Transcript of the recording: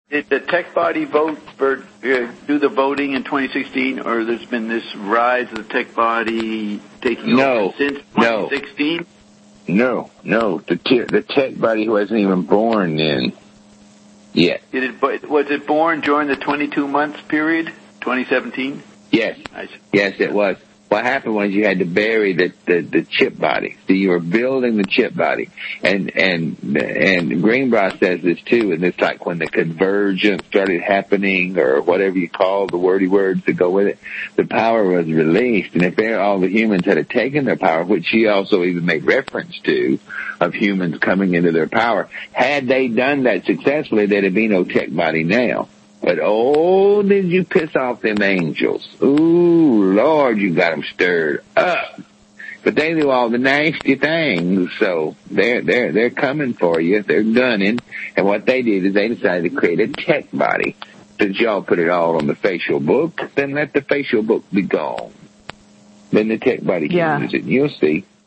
Did the tech body vote for do the voting in 2016, or there's been this rise of the tech body taking over since 2016? No. The tech body wasn't even born then yet. Was it born during the 22 months period, 2017? Yes, it was. What happened was you had to bury the chip body. So you were building the chip body. And Greenblatt says this too, and it's like when the convergence started happening, or whatever you call the wordy words that go with it, the power was released. And if all the humans had taken their power, which he also even made reference to, of humans coming into their power, had they done that successfully, there'd be no tech body now. But, did you piss off them angels. Ooh, Lord, you got them stirred up. But they do all the nasty things, so they're coming for you. They're gunning. And what they did is they decided to create a tech body. Since y'all put it all on the facial book, then let the facial book be gone. Then the tech body can use it. You'll see.